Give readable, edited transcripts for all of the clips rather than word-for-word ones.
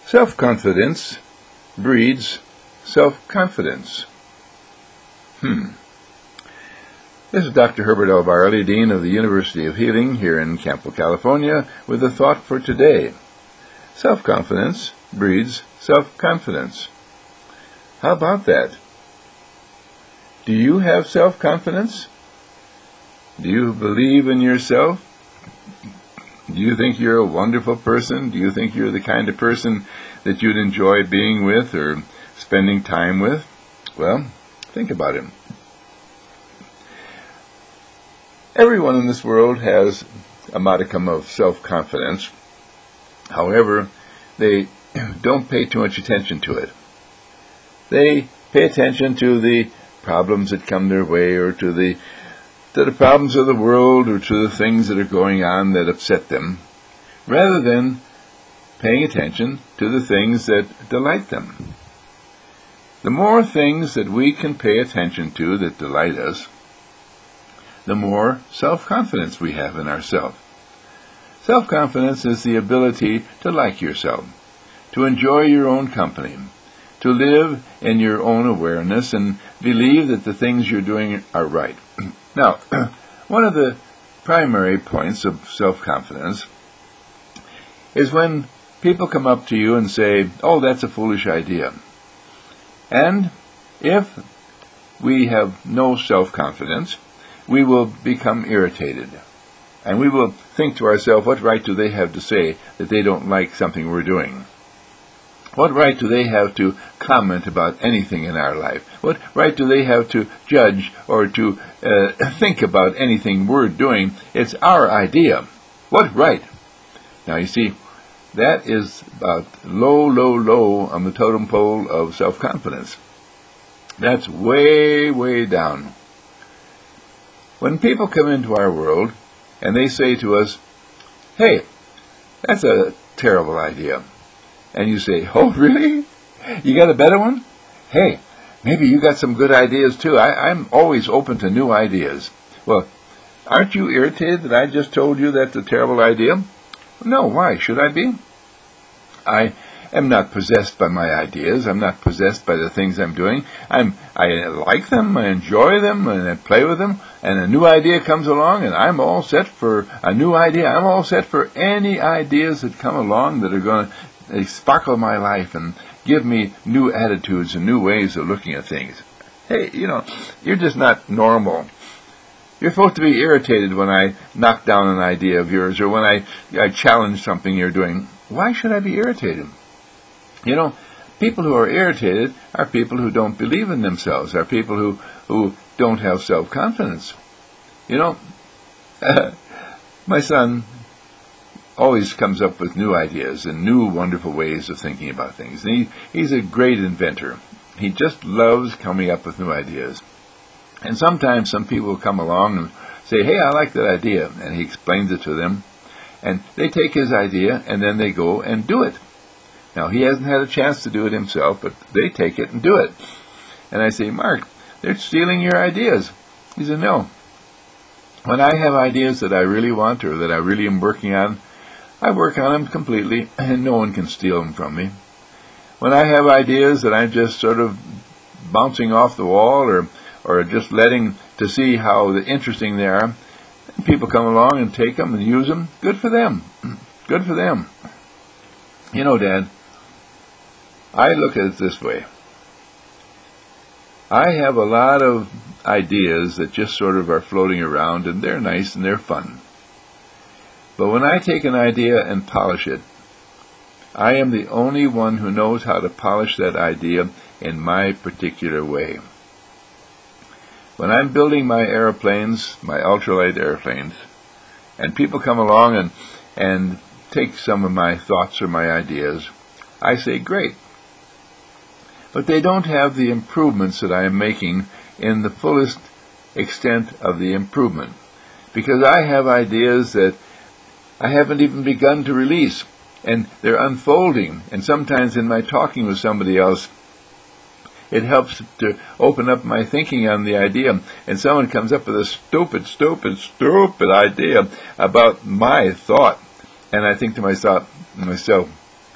Self-confidence breeds self-confidence. This is Dr. Herbert L. Barley, Dean of the University of Healing here in Campo, California, with a thought for today. Self-confidence breeds self-confidence. How about that? Do you have self-confidence? Do you believe in yourself? Do you think you're a wonderful person? Do you think you're the kind of person that you'd enjoy being with or spending time with? Well, think about it. Everyone in this world has a modicum of self-confidence. However, they don't pay too much attention to it. They pay attention to the problems that come their way, or to the problems of the world, or to the things that are going on that upset them, rather than paying attention to the things that delight them. The more things that we can pay attention to that delight us, the more self-confidence we have in ourselves. Self-confidence is the ability to like yourself, to enjoy your own company, to live in your own awareness and believe that the things you're doing are right. Now, one of the primary points of self-confidence is when people come up to you and say, "Oh, that's a foolish idea." And if we have no self-confidence, we will become irritated. And we will think to ourselves, what right do they have to say that they don't like something we're doing? What right do they have to comment about anything in our life? What right do they have to judge or to think about anything we're doing? It's our idea. What right? Now, you see, that is about low on the totem pole of self-confidence. That's way, way down. When people come into our world and they say to us, "Hey, that's a terrible idea," and you say, "Oh, really? You got a better one? Hey, maybe you got some good ideas too. I'm always open to new ideas." Well, aren't you irritated that I just told you that's a terrible idea? No, why should I be? I am not possessed by my ideas. I'm not possessed by the things I'm doing. I like them, I enjoy them, and I play with them, and a new idea comes along, and I'm all set for a new idea. I'm all set for any ideas that come along that are going to sparkle my life and give me new attitudes and new ways of looking at things. Hey, you're just not normal. You're supposed to be irritated when I knock down an idea of yours, or when I challenge something you're doing. Why should I be irritated? People who are irritated are people who don't believe in themselves, are people who don't have self-confidence. My son always comes up with new ideas and new wonderful ways of thinking about things. And he's a great inventor. He just loves coming up with new ideas. And sometimes some people come along and say, "Hey, I like that idea," and he explains it to them. And they take his idea, and then they go and do it. Now, he hasn't had a chance to do it himself, but they take it and do it. And I say, "Mark, they're stealing your ideas." He said, "No. When I have ideas that I really want or that I really am working on, I work on them completely, and no one can steal them from me. When I have ideas that I'm just sort of bouncing off the wall or just letting to see how interesting they are, people come along and take them and use them. Good for them. Good for them." Dad, I look at it this way. I have a lot of ideas that just sort of are floating around, and they're nice and they're fun. But when I take an idea and polish it, I am the only one who knows how to polish that idea in my particular way. When I'm building my airplanes, my ultralight airplanes, and people come along and take some of my thoughts or my ideas, I say, "Great." But they don't have the improvements that I am making in the fullest extent of the improvement, because I have ideas that I haven't even begun to release, and they're unfolding. And sometimes in my talking with somebody else, it helps to open up my thinking on the idea, and someone comes up with a stupid idea about my thought, and I think to myself,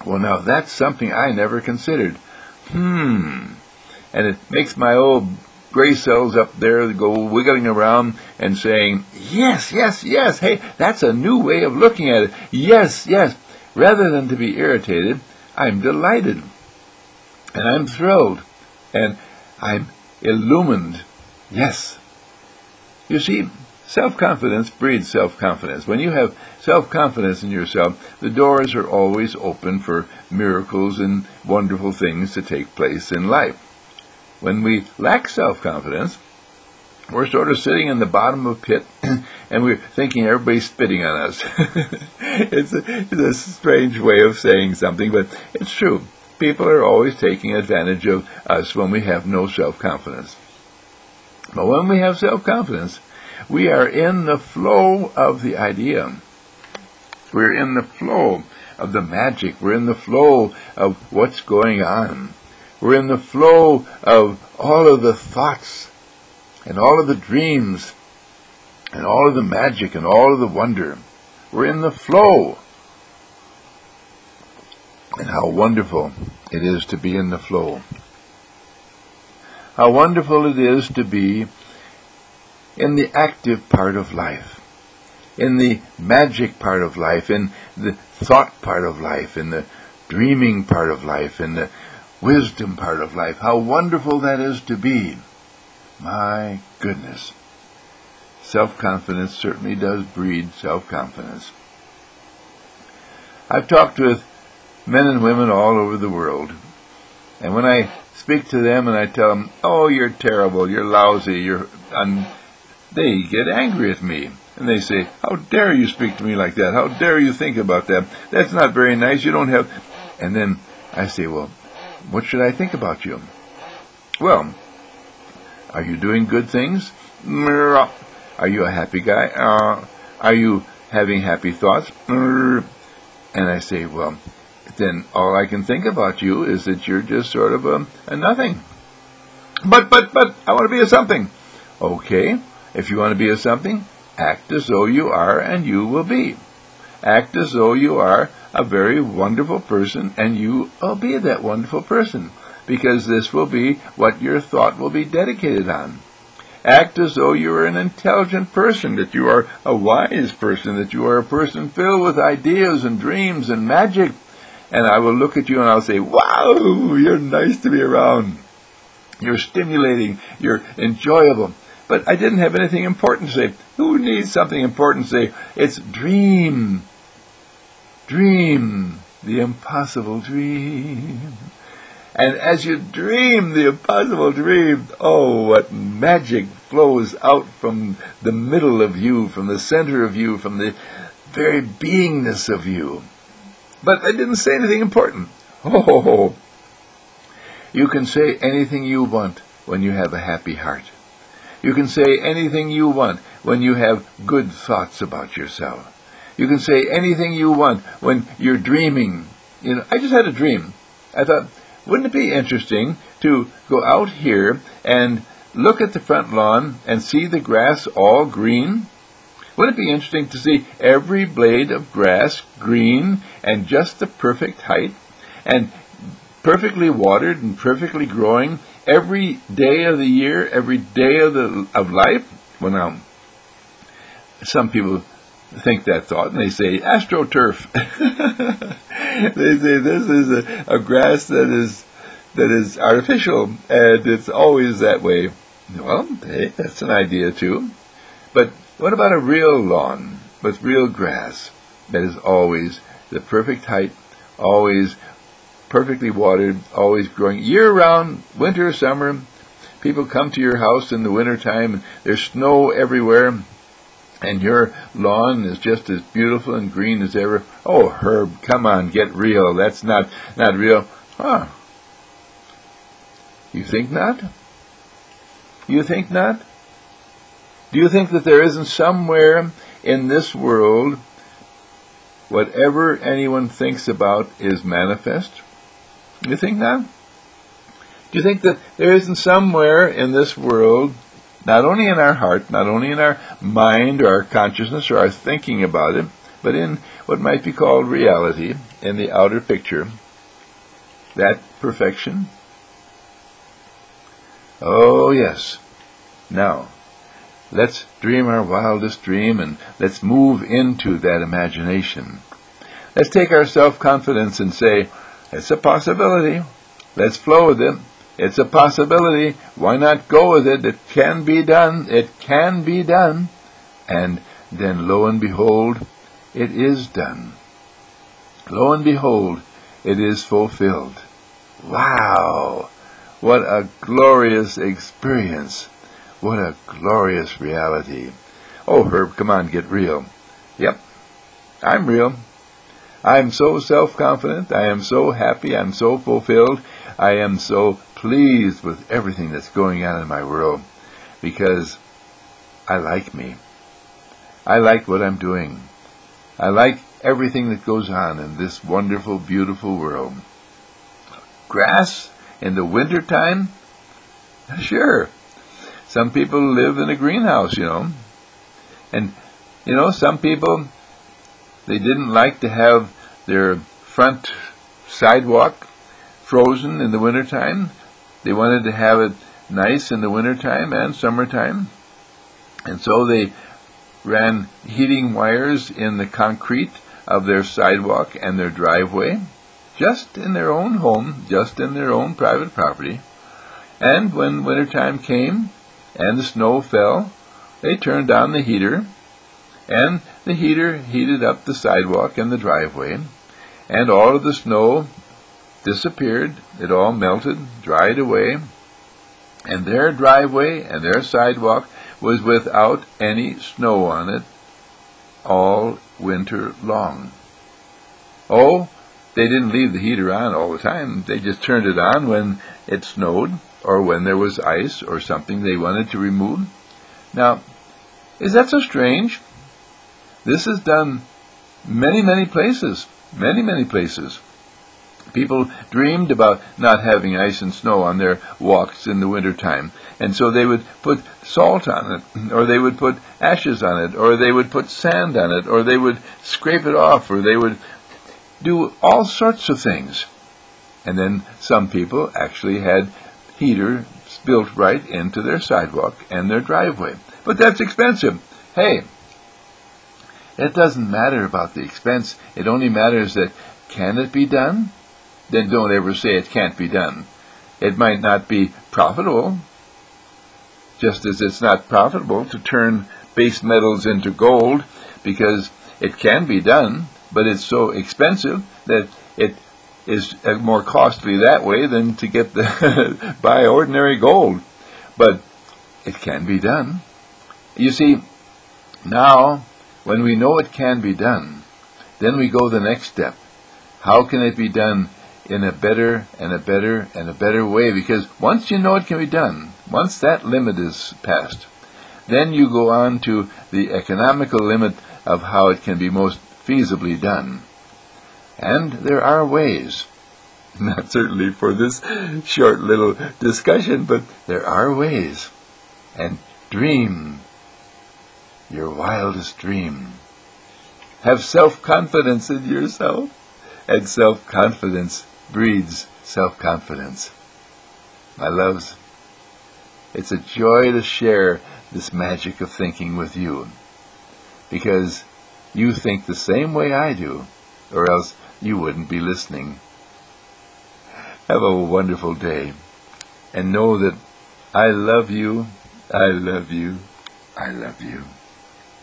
Well, now that's something I never considered. And it makes my old gray cells up there go wiggling around and saying, yes, yes, yes, hey, that's a new way of looking at it. Yes, yes. Rather than to be irritated, I'm delighted. And I'm thrilled. And I'm illumined. Yes. You see, self-confidence breeds self-confidence. When you have self-confidence in yourself, the doors are always open for miracles and wonderful things to take place in life. When we lack self-confidence, we're sort of sitting in the bottom of a pit, and we're thinking everybody's spitting on us. It's a strange way of saying something, but it's true. People are always taking advantage of us when we have no self-confidence. But when we have self-confidence, we are in the flow of the idea. We're in the flow of the magic. We're in the flow of what's going on. We're in the flow of all of the thoughts and all of the dreams and all of the magic and all of the wonder. We're in the flow. And how wonderful it is to be in the flow. How wonderful it is to be in the active part of life, in the magic part of life, in the thought part of life, in the dreaming part of life, in the wisdom part of life. How wonderful that is to be. My goodness. Self-confidence certainly does breed self-confidence. I've talked with men and women all over the world, and when I speak to them and I tell them, oh, you're terrible, you're lousy, they get angry at me. And they say, how dare you speak to me like that? How dare you think about that? That's not very nice. You don't have... And then I say, well, what should I think about you? Well, are you doing good things? Are you a happy guy? Are you having happy thoughts? And I say, well, then all I can think about you is that you're just sort of a nothing. But, I want to be a something. Okay, if you want to be a something, act as though you are and you will be. Act as though you are a very wonderful person and you will be that wonderful person, because this will be what your thought will be dedicated on. Act as though you are an intelligent person, that you are a wise person, that you are a person filled with ideas and dreams and magic. And I will look at you and I'll say, wow, you're nice to be around. You're stimulating. You're enjoyable. But I didn't have anything important to say. Who needs something important to say? It's dream. Dream. The impossible dream. And as you dream the impossible dream, oh, what magic flows out from the middle of you, from the center of you, from the very beingness of you. But I didn't say anything important. Oh, you can say anything you want when you have a happy heart. You can say anything you want when you have good thoughts about yourself. You can say anything you want when you're dreaming. I just had a dream. I thought, wouldn't it be interesting to go out here and look at the front lawn and see the grass all green? Wouldn't it be interesting to see every blade of grass green and just the perfect height and perfectly watered and perfectly growing every day of the year, every day of life? Well, now, some people think that thought and they say AstroTurf. They say this is a grass that is artificial and it's always that way. Well, hey, that's an idea too. But what about a real lawn with real grass that is always the perfect height, always perfectly watered, always growing year-round, winter, summer? People come to your house in the wintertime and there's snow everywhere, and your lawn is just as beautiful and green as ever. Oh, Herb, come on, get real. That's not real. Huh. You think not? You think not? Do you think that there isn't somewhere in this world whatever anyone thinks about is manifest? You think not? Do you think that there isn't somewhere in this world, not only in our heart, not only in our mind or our consciousness or our thinking about it, but in what might be called reality, in the outer picture, that perfection. Oh yes. Now, let's dream our wildest dream, and let's move into that imagination. Let's take our self-confidence and say, it's a possibility. Let's flow with it. It's a possibility. Why not go with it? It can be done. It can be done. And then lo and behold, it is done. Lo and behold, it is fulfilled. Wow! What a glorious experience. What a glorious reality. Oh, Herb, come on, get real. Yep, I'm real. I'm so self-confident. I am so happy. I'm so fulfilled. I am so pleased with everything that's going on in my world because I like me. I like what I'm doing. I like everything that goes on in this wonderful, beautiful world. Grass in the winter time? Sure. Some people live in a greenhouse, And, some people, they didn't like to have their front sidewalk frozen in the wintertime. They wanted to have it nice in the wintertime and summertime. And so they ran heating wires in the concrete of their sidewalk and their driveway, just in their own home, just in their own private property. And when wintertime came and the snow fell, they turned on the heater, and the heater heated up the sidewalk and the driveway, and all of the snow disappeared. It all melted, dried away, and their driveway and their sidewalk was without any snow on it all winter long. Oh, they didn't leave the heater on all the time. They just turned it on when it snowed or when there was ice or something they wanted to remove. Now, is that so strange? This is done many, many places. Many, many places. People dreamed about not having ice and snow on their walks in the wintertime, and so they would put salt on it, or they would put ashes on it, or they would put sand on it, or they would scrape it off, or they would do all sorts of things. And then some people actually had heaters built right into their sidewalk and their driveway. But that's expensive. Hey, it doesn't matter about the expense. It only matters that, can it be done? Then don't ever say it can't be done. It might not be profitable, just as it's not profitable to turn base metals into gold, because it can be done, but it's so expensive that it is more costly that way than to get buy ordinary gold. But it can be done. You see, now, when we know it can be done, then we go the next step. How can it be done in a better and a better and a better way? Because once you know it can be done, once that limit is passed, then you go on to the economical limit of how it can be most feasibly done. And there are ways, not certainly for this short little discussion, but there are ways. And dream your wildest dream. Have self-confidence in yourself, and self-confidence breeds self-confidence. My loves, it's a joy to share this magic of thinking with you, because you think the same way I do, or else you wouldn't be listening. Have a wonderful day, and know that I love you, I love you, I love you.